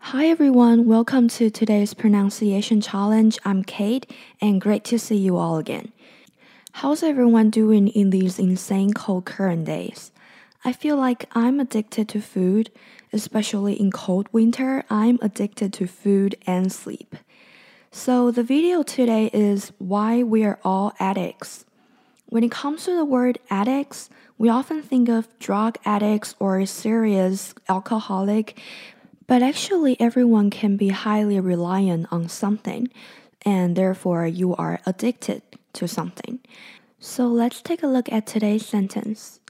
Hi everyone, welcome to today's pronunciation challenge. I'm Kate, and great to see you all again. How's everyone doing in these insane cold current days? I feel like I'm addicted to food, especially in cold winter. I'm addicted to food and sleep. So the video today is why we are all addicts. When it comes to the word addicts, we often think of drug addicts or serious alcoholic, but actually everyone can be highly reliant on something, and therefore you are addicted to something. So let's take a look at today's sentence.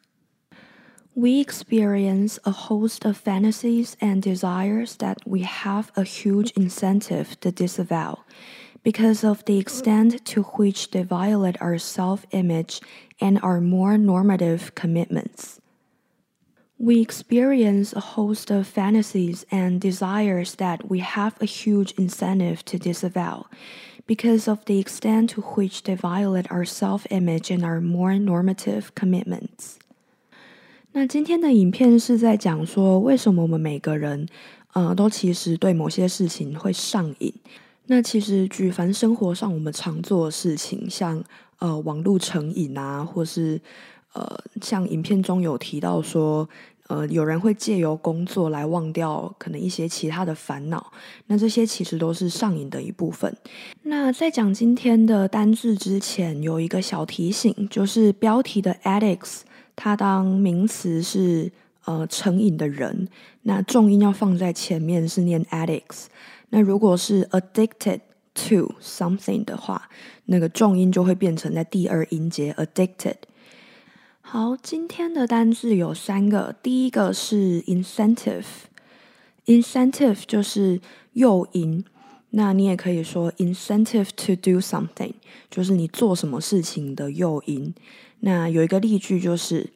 We experience a host of fantasies and desires that we have a huge incentive to disavow because of the extent to which they violate our self-image and our more normative commitments. We experience a host of fantasies and desires that we have a huge incentive to disavow because of the extent to which they violate our self-image and our more normative commitments. 那今天的影片是在讲说，为什么我们每个人，都其实对某些事情会上瘾。那其实举凡生活上我们常做的事情，像网络成瘾啊，或是像影片中有提到说，有人会借由工作来忘掉可能一些其他的烦恼，那这些其实都是上瘾的一部分。那在讲今天的单字之前，有一个小提醒，就是标题的 addicts。它当名词是成瘾的人，那重音要放在前面是念 addicts。那如果是 addicted to something 的话，那个重音就会变成在第二音节 addicted。好，今天的单字有3个，第一个是 incentive。incentive 就是诱因，那你也可以说 incentive to do something， 就是你做什么事情的诱因。那有一个例句就是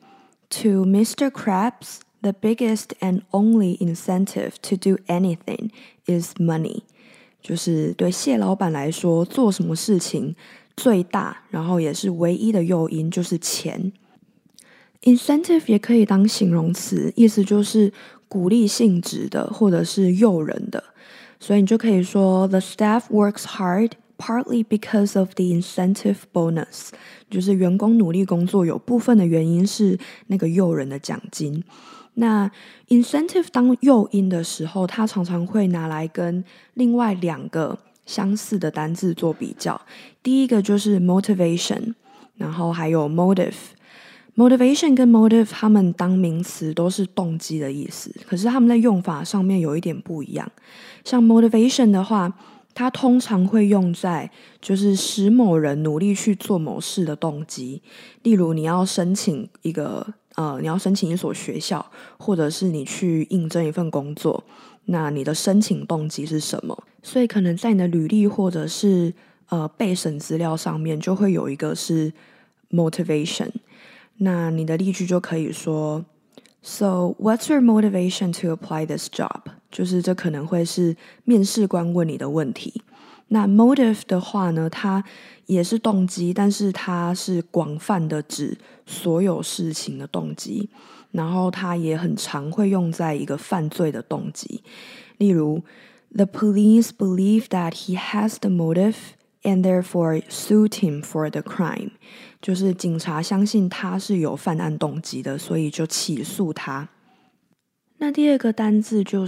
To Mr. Krabs, the biggest and only incentive to do anything is money. 就是对谢老板来说，做什么事情最大，然后也是唯一的诱因就是钱。Incentive 也可以当形容词，意思就是鼓励性质的，或者是诱人的。所以你就可以说 The staff works hard.Partly because of the incentive bonus， 就是员工努力工作有部分的原因是那个诱人的奖金。那 incentive 当诱因的时候，它常常会拿来跟另外2个相似的单字做比较。第一个就是 motivation， 然后还有 motive。motivation 跟 motive 它们当名词都是动机的意思，可是它们在用法上面有一点不一样。像 motivation 的话，它通常会用在就是使某人努力去做某事的动机，例如你要申请一所学校，或者是你去应征一份工作，那你的申请动机是什么？所以可能在你的履历或者是备审资料上面就会有一个是 motivation。那你的例句就可以说So, what's your motivation to apply this job? 就是这可能会是面试官问你的问题。那 motive 的话呢，它也是动机，但是它是广泛的指所有事情的动机，然后它也很常会用在一个犯罪的动机。例如 The police believe that he has the motive.And therefore sued him for the crime. 就是警察相信他是有犯案动机的，所以就起诉他。那第2个单字就是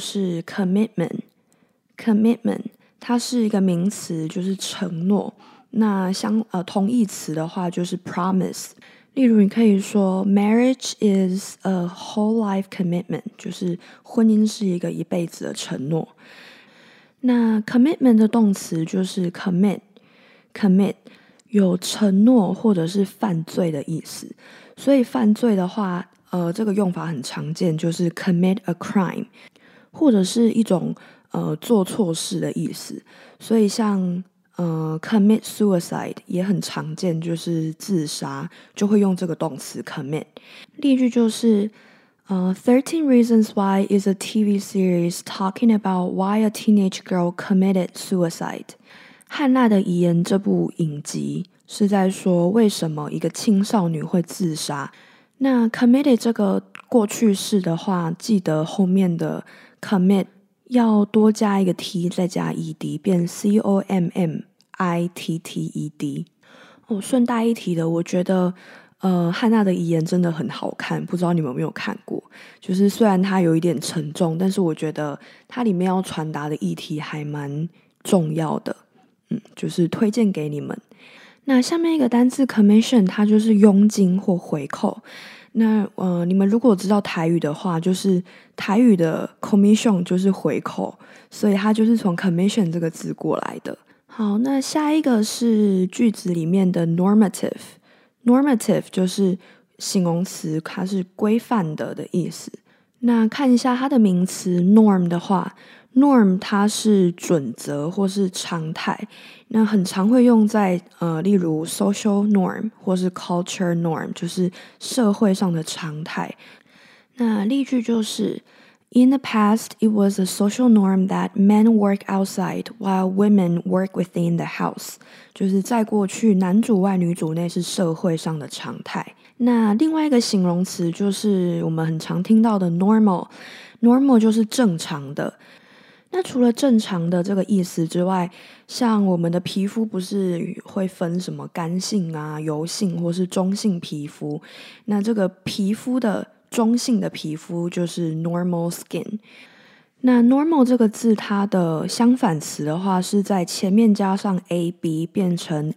commitment。commitment 它是一个名词，就是承诺。那同义词的话就是 promise。例如你可以说 Marriage is a whole life commitment， 就是婚姻是一个一辈子的承诺。那 commitment 的动词就是 commit。commit 有承诺或者是犯罪的意思，所以犯罪的话，这个用法很常见，就是 commit a crime， 或者是一种做错事的意思。所以像commit suicide 也很常见，就是自杀，就会用这个动词 commit。例句就是13 Reasons Why is a TV series talking about why a teenage girl committed suicide. 汉娜的遗言这部影集是在说为什么一个青少女会自杀。那 committed 这个过去式的话，记得后面的 commit 要多加一个 t 再加 ed 变 committed。顺带一提的，我觉得汉娜的遗言真的很好看，不知道你们有没有看过，就是虽然它有一点沉重，但是我觉得它里面要传达的议题还蛮重要的，就是推荐给你们。那下面一个单字 commission 它就是佣金或回扣。那你们如果知道台语的话，就是台语的 commission 就是回扣，所以它就是从 commission 这个字过来的。好，那下一个是句子里面的 normative 就是形容词，它是规范的意思。那看一下它的名词 norm 的话，norm 它是准则或是常态，那很常会用在例如 social norm 或是 culture norm， 就是社会上的常态。那例句就是In the past, it was a social norm that men work outside while women work within the house. 就是在过去，男主外女主内是社会上的常态。那另外一个形容词就是我们很常听到的 normal 就是正常的。那除了正常的这个意思之外，像我们的皮肤不是会分什么干性啊、油性或是中性皮肤，那这个皮肤的中性的皮肤就是 normal skin。 那 normal 这个字它的相反词的话是在前面加上 ab 变成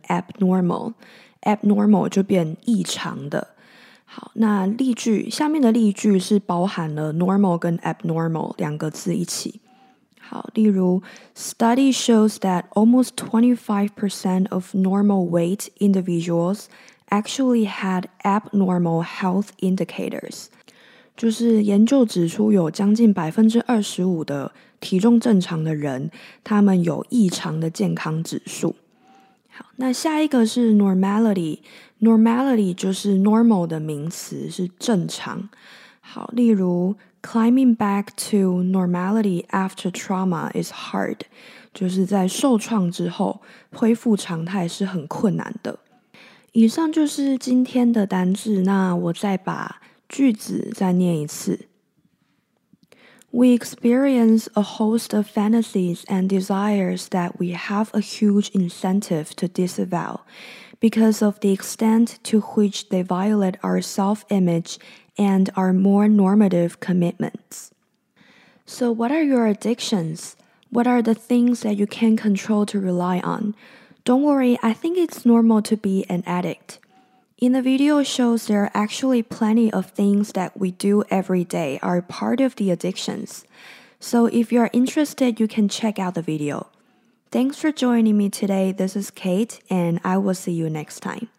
abnormal 就变异常的。好，那例句下面的例句是包含了 normal 跟 abnormal 两个字一起。好，例如 Study shows that almost 25% of normal weight individuals actually had abnormal health indicators。就是研究指出，有将近25%的体重正常的人，他们有异常的健康指数。好，那下一个是 normality 就是 normal 的名词，是正常。好，例如 Climbing back to normality after trauma is hard， 就是在受创之后恢复常态是很困难的。以上就是今天的单字，那我再把句子再念一次。We experience a host of fantasies and desires that we have a huge incentive to disavow because of the extent to which they violate our self-image and our more normative commitments. So what are your addictions? What are the things that you can't control to rely on? Don't worry, I think it's normal to be an addict.In the video shows there are actually plenty of things that we do every day are part of the addictions. So if you're interested, you can check out the video. Thanks for joining me today. This is Kate, and I will see you next time.